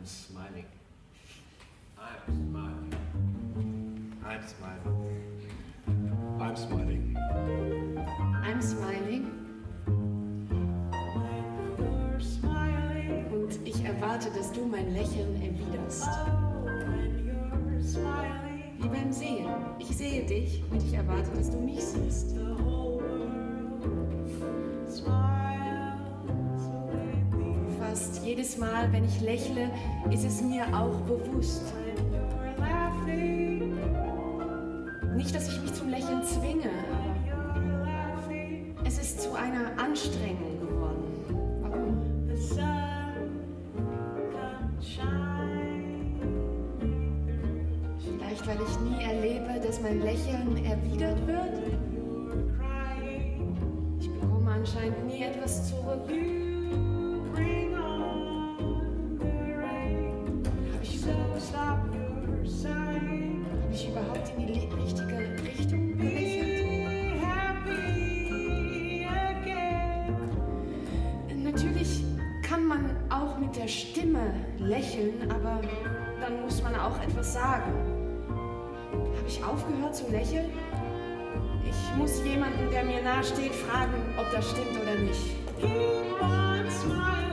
I'm smiling. I'm smiling. I'm smiling. I'm smiling. I'm smiling. Und ich erwarte, dass du mein Lächeln erwiderst. Wie beim Sehen. Ich sehe dich und ich erwarte, dass du mich siehst. Fast jedes Mal, wenn ich lächle, ist es mir auch bewusst. Nicht, dass ich mich zum Lächeln zwinge, aber es ist zu einer Anstrengung geworden. Warum? Vielleicht, weil ich nie erlebe, dass mein Lächeln erwidert wird. Ich bekomme anscheinend nie etwas zurück. Habe ich überhaupt in die richtige Richtung gelächelt? Natürlich kann man auch mit der Stimme lächeln, aber dann muss man auch etwas sagen. Habe ich aufgehört zu lächeln? Ich muss jemanden, der mir nahe steht, fragen, ob das stimmt oder nicht. Keep on smiling.